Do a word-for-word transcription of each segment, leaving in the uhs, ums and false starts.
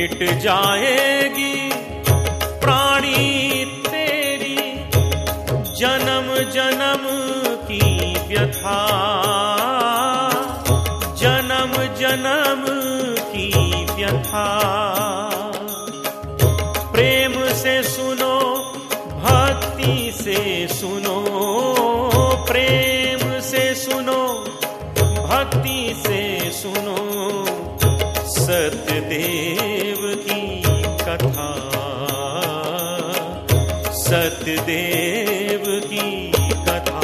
मिट जाएगी प्राणी तेरी जन्म जन्म की व्यथा, जन्म जन्म की व्यथा। प्रेम से सुनो, भक्ति से सुनो, प्रेम से सुनो, भक्ति से सुनो सत्यदेव की कथा, सत्यदेव की कथा।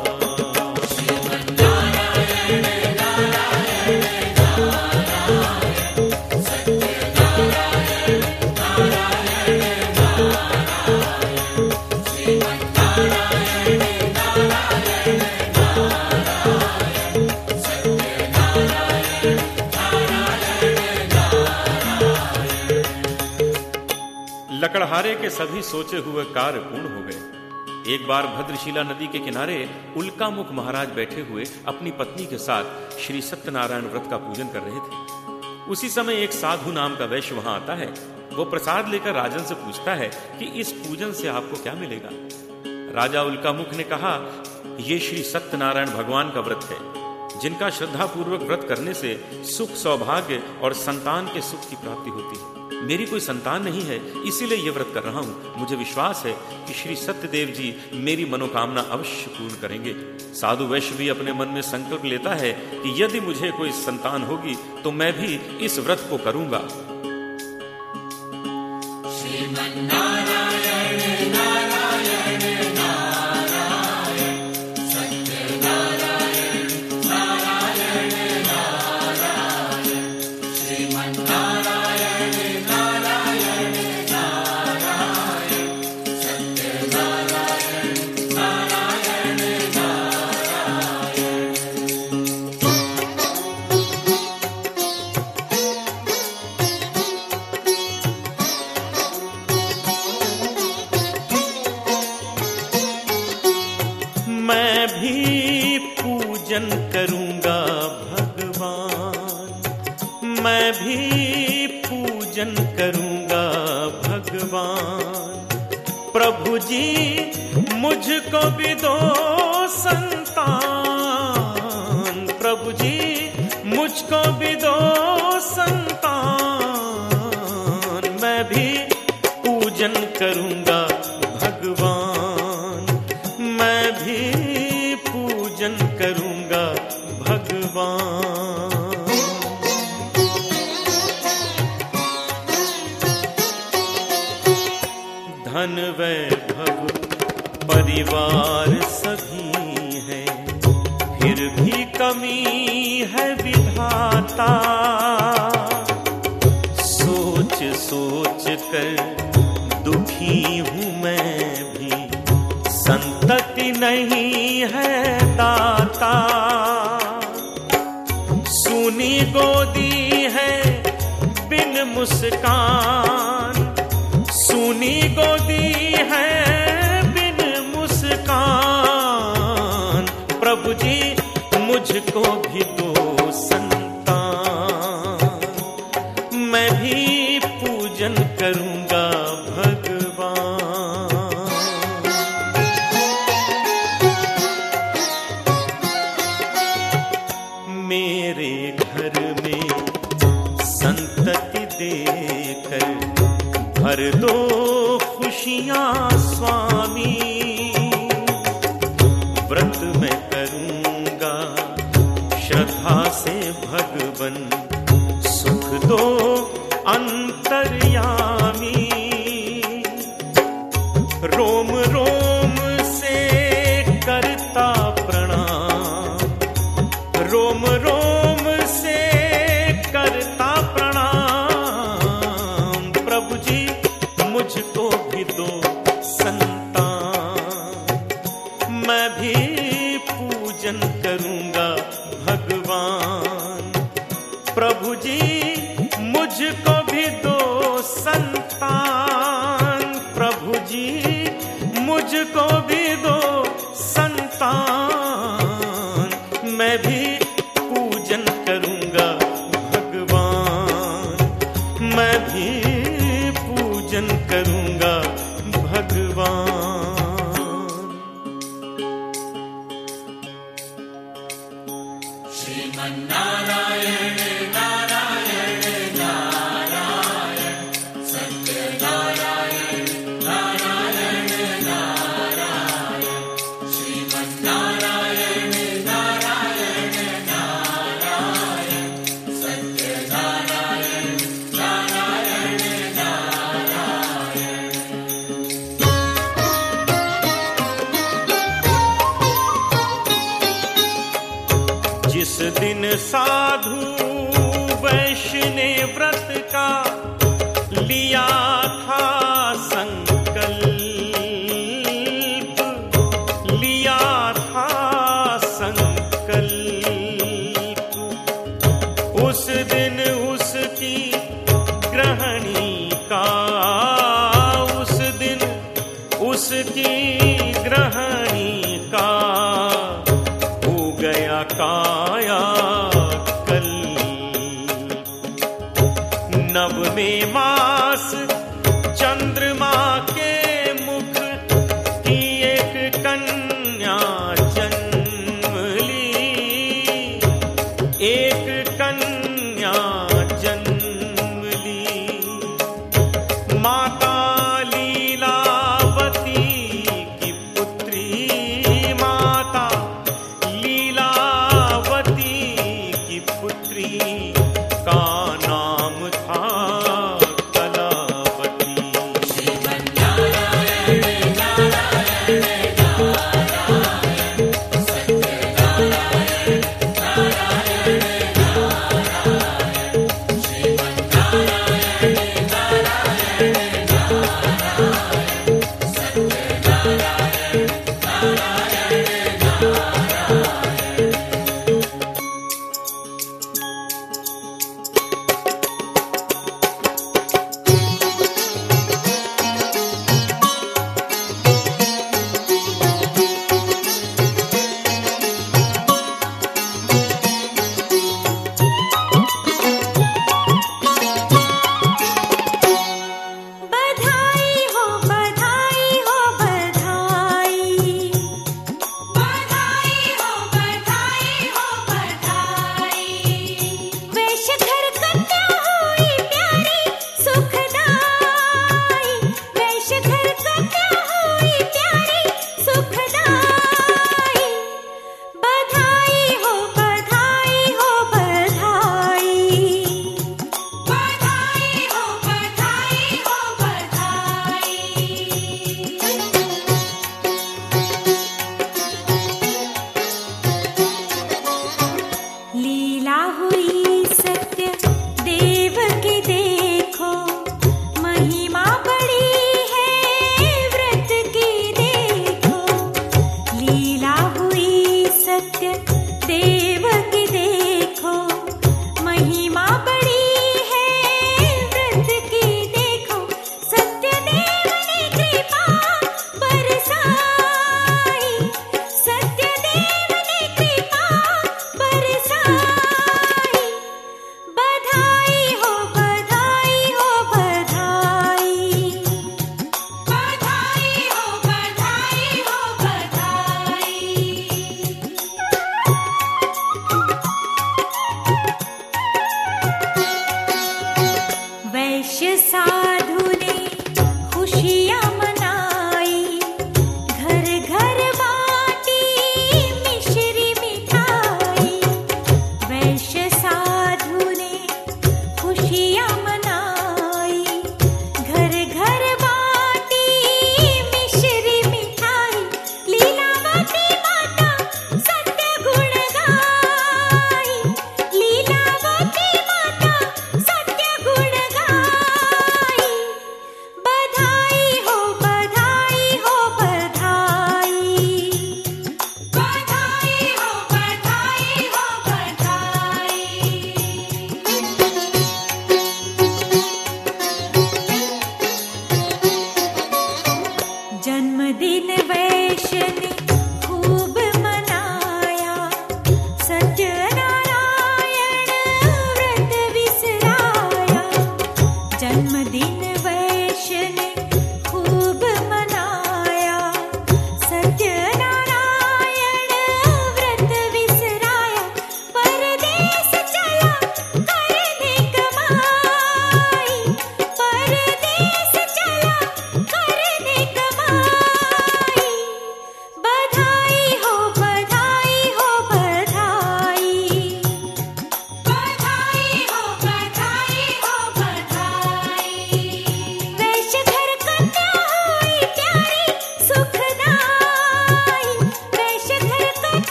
लकड़हारे के सभी सोचे हुए कार्य पूर्ण हो गए। एक बार भद्रशिला नदी के किनारे उल्कामुख महाराज बैठे हुए अपनी पत्नी के साथ श्री सत्यनारायण व्रत का पूजन कर रहे थे। उसी समय एक साधु नाम का वैश्य वहां आता है। वो प्रसाद लेकर राजन से पूछता है कि इस पूजन से आपको क्या मिलेगा। राजा उल्कामुख ने कहा, ये श्री सत्यनारायण भगवान का व्रत है, जिनका श्रद्धा पूर्वक व्रत करने से सुख, सौभाग्य और संतान के सुख की प्राप्ति होती है। मेरी कोई संतान नहीं है, इसीलिए यह व्रत कर रहा हूं। मुझे विश्वास है कि श्री सत्यदेव जी मेरी मनोकामना अवश्य पूर्ण करेंगे। साधु वैश्य भी अपने मन में संकल्प लेता है कि यदि मुझे कोई संतान होगी तो मैं भी इस व्रत को करूंगा। मैं भी पूजन करूंगा भगवान, मैं भी पूजन करूंगा भगवान। प्रभु जी मुझको भी दो संतान, प्रभु जी मुझको भी दो संतान। मैं भी पूजन करूंगा भगवान, मैं भी पूजन करूंगा भगवान। धन वैभव परिवार सभी है, फिर भी कमी है विधाता। सोच सोच कर दुखी हूं मैं भी, संतति नहीं है दाता। सूनी गोदी है बिन मुस्कान, सूनी गोदी है बिन मुस्कान। प्रभु जी मुझको भी दो संतान, मैं भी पूजन करूंगा भगवान। मेरे घर में संतति देकर भर दो खुशियां स्वामी। व्रत में करूंगा श्रद्धा से भगवन, सुख दो अंतर्यामी। रोम रोम से करता प्रणाम, रोम रोम से करता प्रणाम। प्रभु जी मुझको भी दो संतान, मैं भी पूजन करूंगा भगवान। प्रभु जी मुझको भी दो संतान, प्रभु जी मुझको भी दो संतान। मैं भी पूजन करूंगा भगवान, मैं भी श्रीमन्नारायण नारायण नारायण सत्यनारायण नारायण नारायण श्रीमन्नारायण नारायण नारायण सत्यनारायण नारायण नारायण। जिस दिन साधु वैश्य ने व्रत का लिया था संकल्प, लिया था संकल्प, उस दिन उसकी ग्रहणी का, उस दिन उसकी ग्रहणी का हो गया काया कल्प। नवमे मास चंद्रमा के मुख की एक कन्या जन्म ली, एक कन्या जन्म ली। माता लीलावती की पुत्री, माता लीलावती की पुत्री का नाम था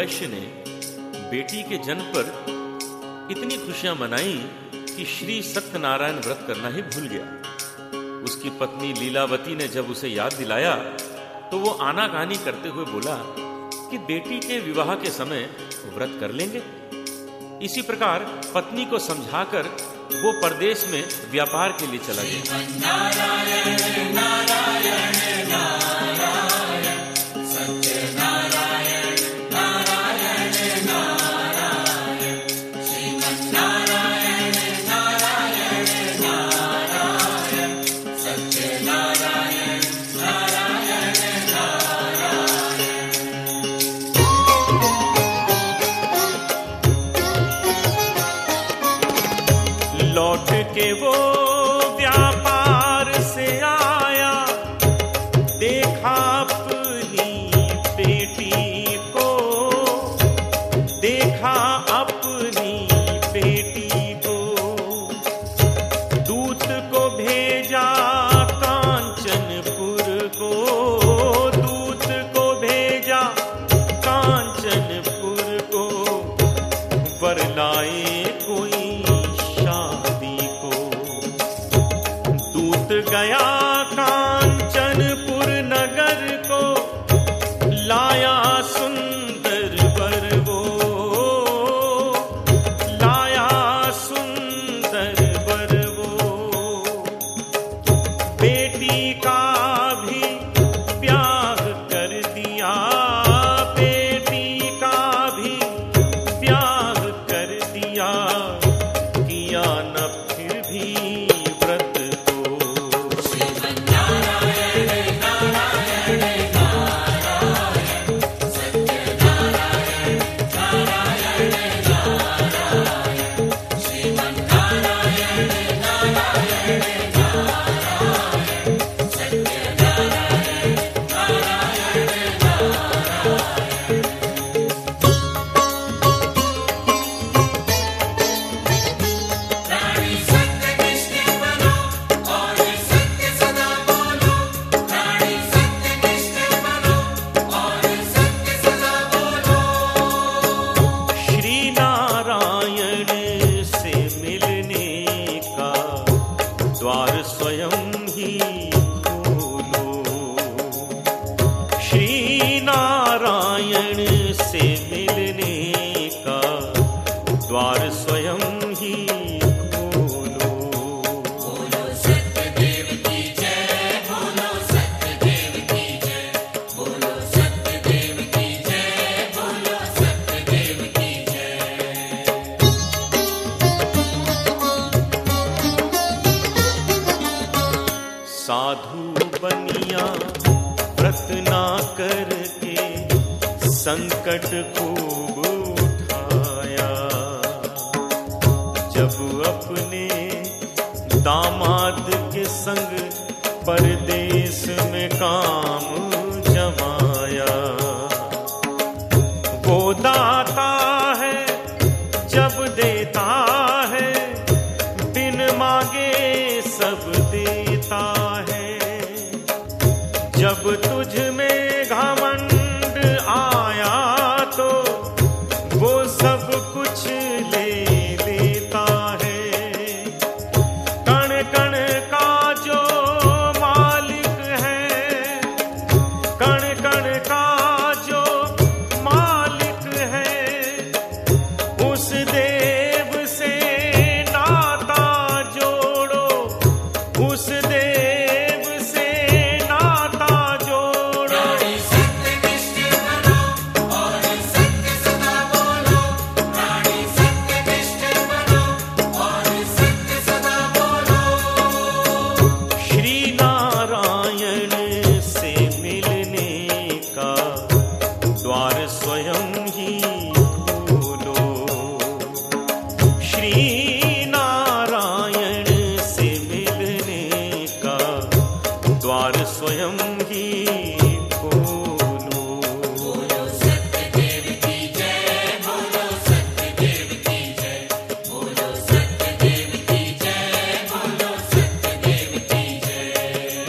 वैश्य ने बेटी के जन्म पर इतनी खुशियां मनाई कि श्री सत्यनारायण व्रत करना ही भूल गया। उसकी पत्नी लीलावती ने जब उसे याद दिलाया तो वो आनाकानी करते हुए बोला कि बेटी के विवाह के समय व्रत कर लेंगे। इसी प्रकार पत्नी को समझाकर वो परदेश में व्यापार के लिए चला गया। नारायण नारायण नारायण सत्य नारायण नारायण नारायण श्रीमन् नारायण नारायण नारायण सत्य नारायण नारायण नारायण। लौट के वो व्यापार से आया, देखा अपनी बेटी को, देखा अपनी बेटी को। दूत को भेजा कांचनपुर को, दूत को भेजा कांचनपुर को। वर लाए कोई गया कांचनपुर नगर को, लाया सुंदर वर वो, लाया सुंदर वर वो। बेटी का भी ब्याह कर दिया, बेटी का भी ब्याह कर दिया। किया न फिर भी द्वार स्वयं ही खोलो। श्री नारायण से मिलने का द्वार स्वयं ही खोलो। बोलो सत्यदेव की जय, बोलो सत्यदेव की जय, बोलो सत्यदेव की जय, बोलो सत्यदेव की जय। साधु बनिया व्रत ना करके संकट खूब उठाया। जब अपने दामाद के संग परदेश में काम जमाया। वो दाता है जब देता है, बिन मांगे सब देता है। जब तुझ में घमंड आया तो वो सब कुछ ले लेता है। कण कण का जो मालिक है, कण कण का जो मालिक है, उस देव से नाता जोड़ो, उस देव से नाता जोड़ो। प्राणी सत्यनिष्ठ बनो और सत्य सदा बोलो, प्राणी सत्यनिष्ठ बनो और सत्य सदा बोलो। श्री नारायण से मिलने का द्वार स्वयं ही खोलो। श्री नारायण से मिलने का द्वार स्वयं ही खोलो। बोलो सत्यदेव की जय, बोलो सत्यदेव की जय, बोलो सत्यदेव की जय, बोलो सत्यदेव की जय।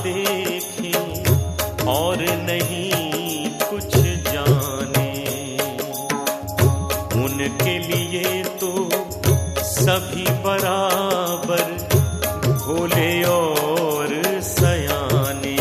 देखें और नहीं कुछ जाने। उनके लिए तो सभी बराबर, भोले और सयाने।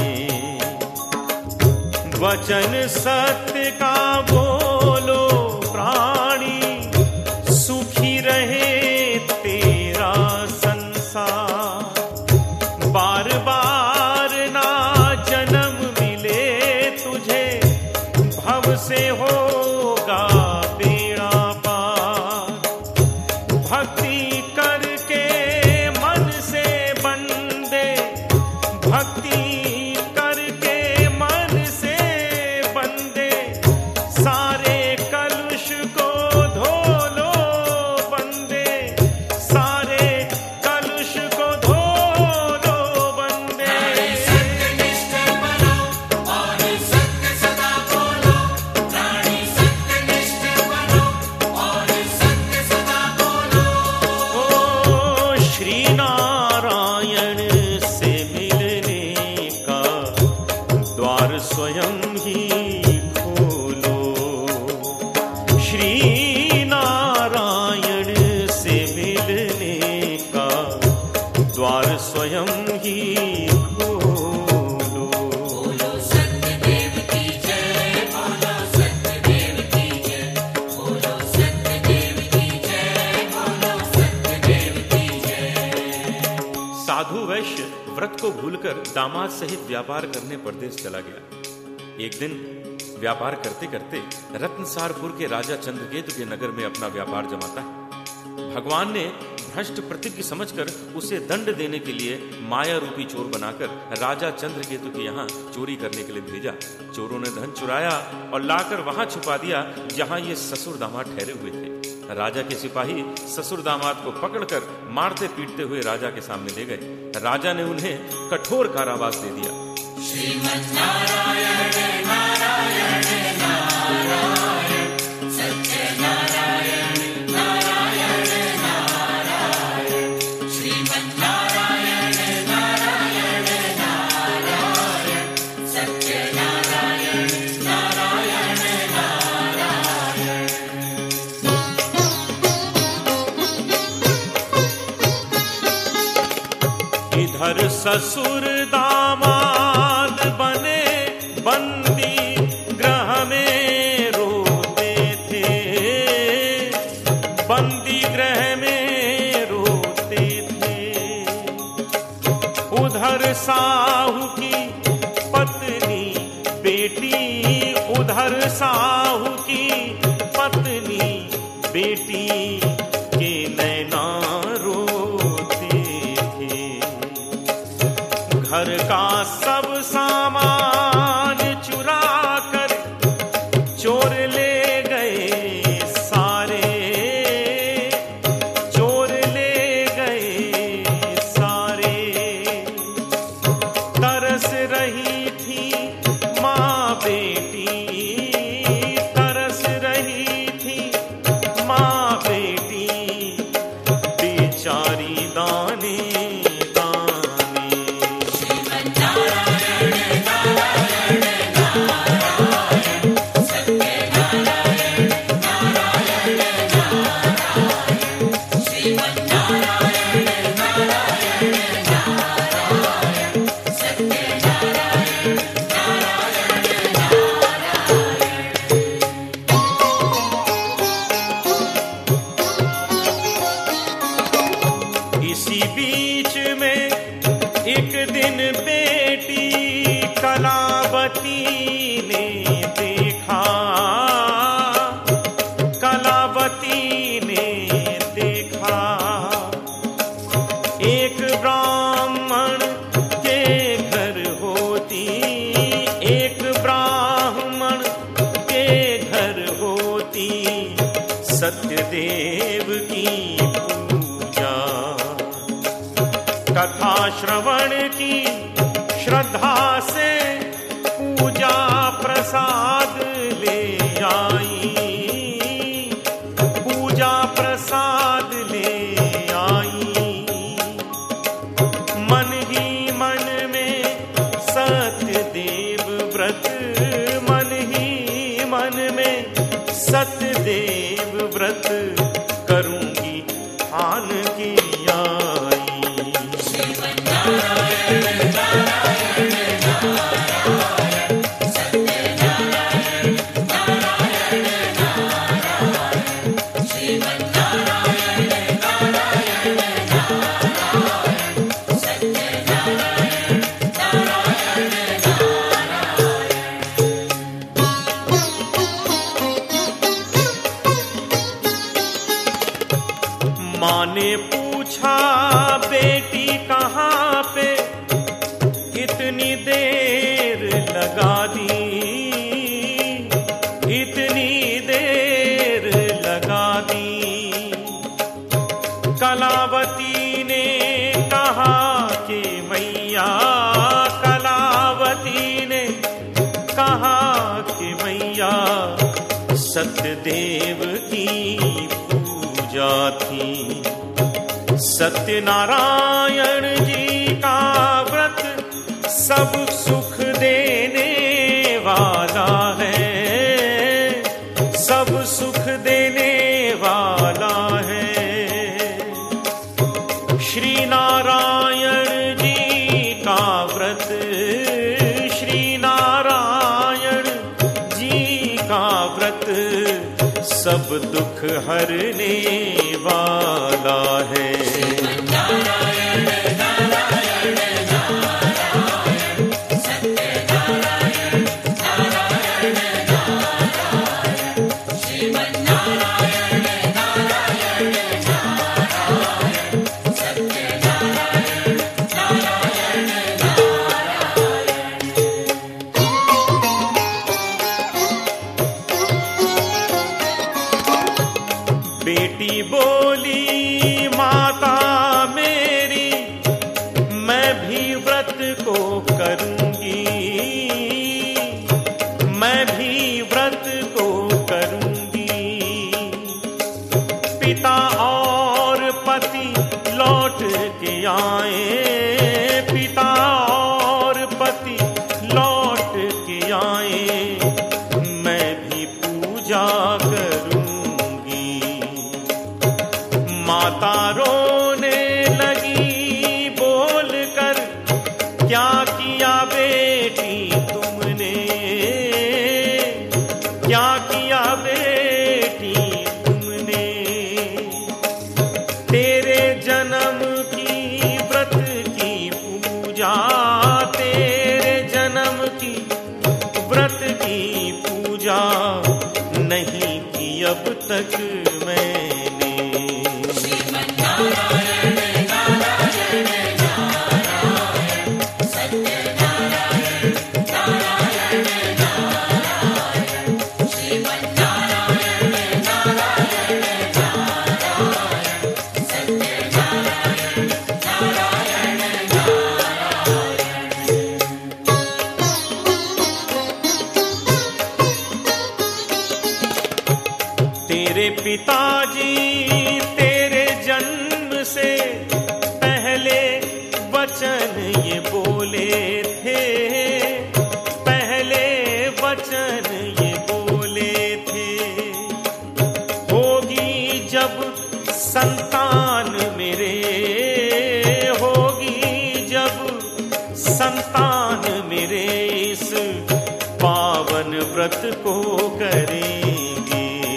वचन सत्य का बोलो प्राणी, सुखी रहे तेरा संसार। बार बार ना जन्म मिले तुझे, भव से होगा बेड़ा पार। भक्ति करके मन से बंदे, भक्ति करके मन से बंदे, सारे कलुष को धो लो बंदे, सारे कलुष को धो लो बंदे। सत्यनिष्ठ बनो और सत्य सदा बोलो, प्राणी सत्यनिष्ठ बनो और सत्य सदा बोलो। ओ श्री नारायण से मिलने का द्वार स्वयं ही खोलो। श्री नारायण से मिलने का द्वार स्वयं ही खोलो। बोलो सत्यदेव की जय, बोलो सत्यदेव की जय, बोलो सत्यदेव की जय, बोलो सत्यदेव की जय। साधु वैश्य व्रत को भूलकर दामाद सहित व्यापार करने परदेश चला गया। एक दिन व्यापार करते करते रत्नसारपुर के राजा चंद्रकेतु के नगर में अपना व्यापार जमाता है। भगवान ने भ्रष्ट प्रतिज्ञ समझकर उसे दंड देने के लिए माया रूपी चोर बनाकर राजा चंद्रकेतु के यहाँ चोरी करने के लिए भेजा। चोरों ने धन चुराया और लाकर वहां छुपा दिया जहां ये ससुर दामाद ठहरे हुए थे। राजा के सिपाही ससुर दामाद को पकड़कर मारते पीटते हुए राजा के सामने ले गए। राजा ने उन्हें कठोर कारावास दे दिया। श्रीमन्नारायण नारायण नारायण, सत्य नारायण नारायण नारायण, श्रीमन्नारायण नारायण नारायण, सत्य नारायण नारायण नारायण। इधर ससुर दामाद बने बंदी गृह में रोते थे, बंदी गृह में रोते थे। उधर साहू की पत्नी बेटी, उधर साहू की पत्नी बेटी के नैना रोते थे। घर का सब सामान चुरा कर चोर ले गए सारे, चोर ले गए सारे। तरस रही थी माँ बेटी, तरस रही थी माँ बेटी, बेचारी दाने दाने। श्रीमन्नारायण नारायण नारायण, सत्य नारायण नारायण नारायण, श्रीमन्नारायण नारायण नारायण, सत्य नारायण नारायण नारायण। इसी बीच में एक दिन बेटी कलावती ने देखा, कलावती ने देखा एक ब्राह्मण के घर होती, एक ब्राह्मण के घर होती सत्यदेव की पूजा। कथा श्रवण की श्रद्धा से पूजा प्रसाद ले आई, पूजा प्रसाद ले आई। मन ही मन में सतदेव व्रत करूंगी आन की आई। श्रीमन्नारायण नारायण नारायण सत्यनारायण नारायण नारायण श्रीमन्नारायण नारायण नारायण सत्यनारायण नारायण नारायण। माँ ने पूछा बेटी कहाँ पे इतनी देर लगा दी, इतनी देर लगा दी। कलावती ने कहा कि मैया, कलावती ने कहा कि मैया सत्यदेव की पूजा थी। सत्यनारायण जी का व्रत सब सुख देने वाला है, सब सुख देने वाला है। श्री नारायण जी का व्रत, श्री नारायण जी का व्रत सब दुख हरने वाला है। श्रीमन्नारायण नारायण नारायण सत्यनारायण नारायण नारायण श्रीमन्नारायण नारायण नारायण सत्यनारायण नारायण नारायण। बेटी बोली माता मेरी, मैं भी व्रत को करूंगी, मैं भी व्रत को करूंगी। पिता और पति लौट के आए, पिता और पति लौट के आए, मैं भी पूजा करूंगी। माता रोने लगी बोल कर, क्या किया बेटी तुमने, क्या किया बेटी तुमने। तेरे जन्म की व्रत की पूजा, तेरे जन्म की व्रत की पूजा नहीं की अब तक मैंने। श्रीमन्नारायण नारायण नारायण सत्यनारायण नारायण नारायण श्रीमन्नारायण नारायण नारायण सत्यनारायण नारायण नारायण। तेरे पिताजी तेरे जन्म से पहले वचन ये बोले थे, पहले वचन ये बोले थे। होगी जब संतान मेरे, होगी जब संतान मेरे, इस पावन व्रत को करेंगे।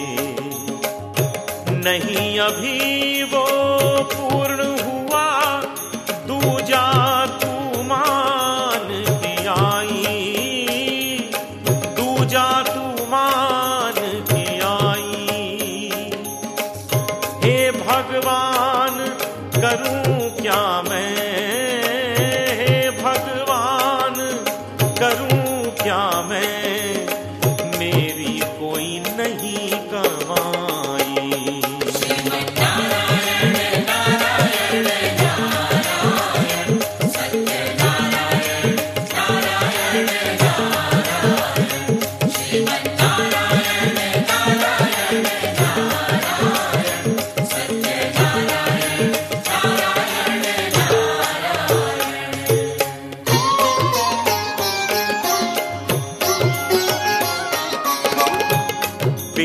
नहीं अभी वो पूर्ण हुआ, दूजा तू मान के आई, दूजा तू मान के आई। हे भगवान करूं क्या मैं, हे भगवान करूं क्या मैं, मेरे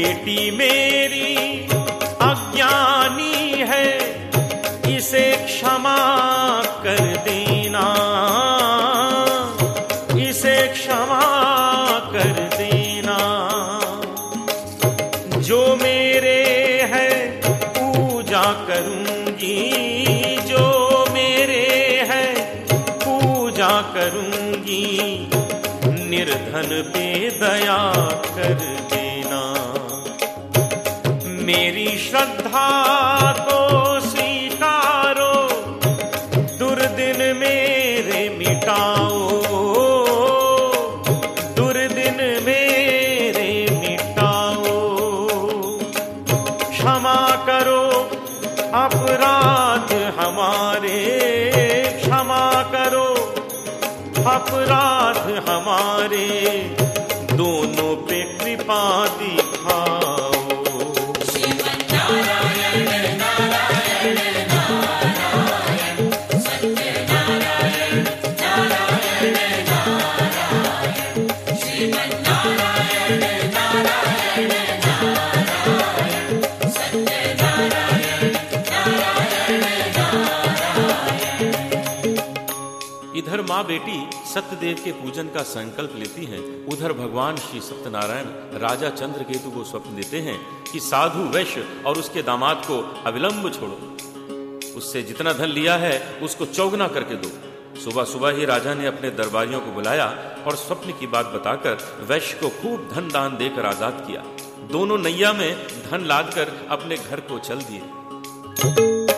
बेटी मेरी अज्ञानी है, इसे क्षमा कर देना, इसे क्षमा कर देना। जो मेरे है पूजा करूंगी, जो मेरे है पूजा करूंगी, निर्धन पे दया कर देना। मेरी श्रद्धा को स्वीकारो, दुर्दिन मेरे मिटाओ, दुर्दिन मेरे मिटाओ। क्षमा करो अपराध हमारे, क्षमा करो अपराध हमारे, दोनों पे कृपा दिखाओ। इधर माँ बेटी सत्यदेव के पूजन का संकल्प लेती हैं, उधर भगवान श्री सत्यनारायण राजा चंद्रकेतु को स्वप्न देते हैं कि साधु वैश्य और उसके दामाद को अविलंब छोड़ो, उससे जितना धन लिया है उसको चौगुना करके दो। सुबह सुबह ही राजा ने अपने दरबारियों को बुलाया और स्वप्न की बात बताकर वैश्य को खूब धन दान देकर आजाद किया। दोनों नैया में धन लादकर अपने घर को चल दिए।